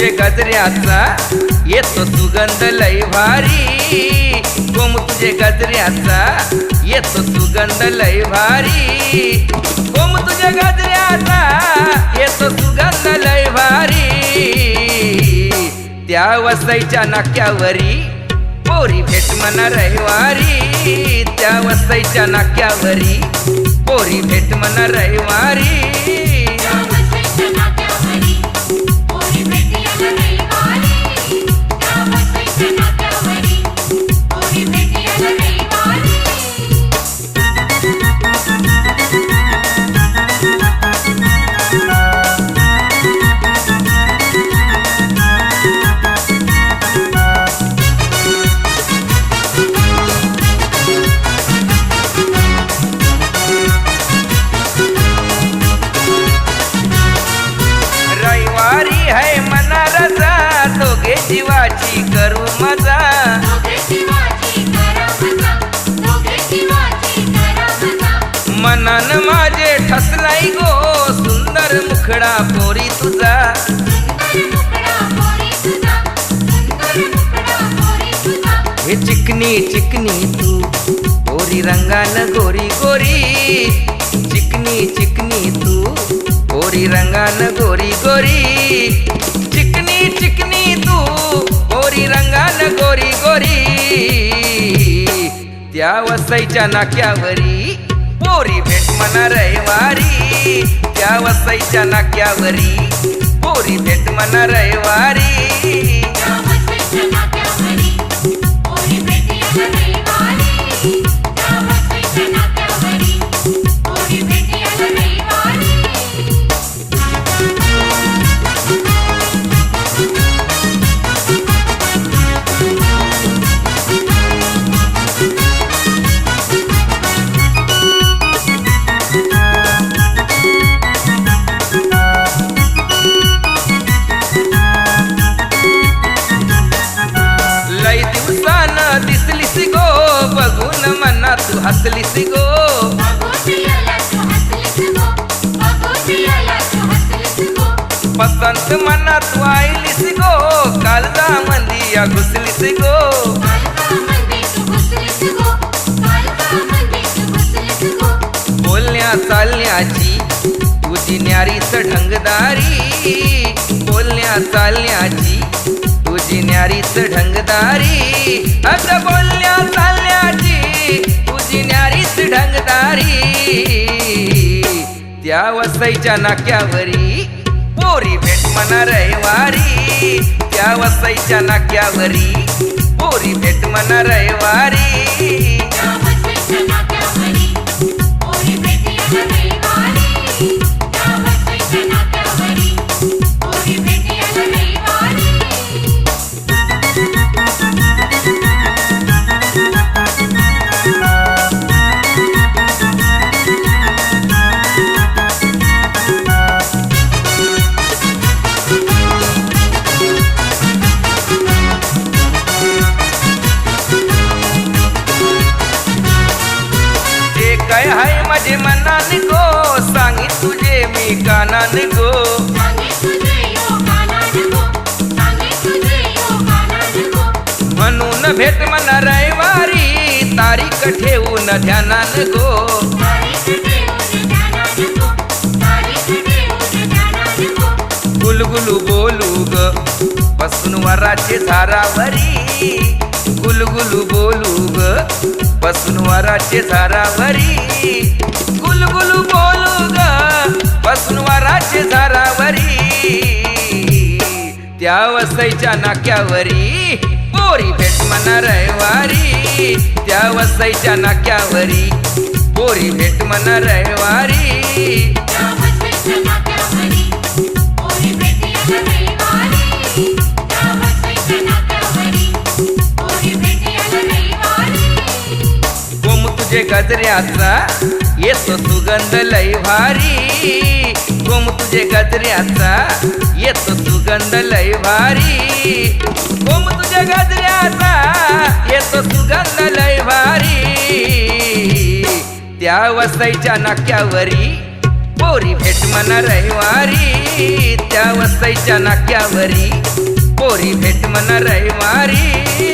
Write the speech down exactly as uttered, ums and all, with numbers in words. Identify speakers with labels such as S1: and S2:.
S1: तुझे गजऱ्याचा येतो सुगंध लय भारी, गोम तुझे गजऱ्याचा येतो सुगंध लय भारी, गोम तुझे गजऱ्याचा येतो सुगंध लय भारी। त्या वसईच्या नाक्यावरी पोरी भेट म्हणा रविवारी, त्या वसईच्या नाक्यावरी पोरी भेट म्हणा रविवारी। है मना रजा दोघे जीवाची करू मजा, मनान माझे ठसलाई गो सुंदर मुखडा पोरी तुझा, हे चिकनी चिकनी तू पोरी रंगान गोरी गोरी, चिकनी चिकनी तू पोरी रंगान गोरी गोरी, चिकनी चिकनी तू पोरी रंगान गोरी गोरी। त्या वसईच्या नाक्यावरी पोरी भेट म्हणा रविवारी, त्या वसईच्या नाक्यावरी पोरी भेट म्हणा रविवारी। दिसलीस गो बघून मना तू हसलीस गो, पसंत मना तू आईलीस गो, कालदा मंदिया घुसलीस गो, बोलण्या चालण्याची तुझी न्यारीच ढंगदारी, बोलण्या चालण्याची तुझी न्यारीच ढंगदारी, अग बोलण्या चालण्याची तुझी न्यारीच ढंगदारी। त्या वसईच्या नाक्यावरी पोरी भेट म्हणा रविवारी, त्या वसईच्या नाक्यावरी पोरी भेट म्हणा रविवारी। काय हाय माझे मनाने गो सांगी तुझे मी कानाने गो, म्हणून भेट म्हणा रविवारी तारीख ठेवून ध्यानान गो, गुलगुलू बोलू ग बसून वराचे झारावरी, गुलगुलू बोलू ग बसून वराचे झारावरी, गुलगुलू बोलू ग बसून वराचे झारावरी। त्या वसईच्या नाक्यावरी पोरी भेट म्हणा रविवारी, त्या वसईच्या नाक्यावरी पोरी भेट म्हणा रविवारी। गोम तुझे गजऱ्याचा येतो सुगंध लय भारी, गोम तुझे गजऱ्याचा येतो सुगंध लय भारी, गोम तुझे गजऱ्याचा येतो सुगंध लय भारी। त्या वसईच्या नाक्यावरी पोरी भेट म्हणा रविवारी, त्या वसईच्या नाक्यावरी पोरी भेट मन रविवारी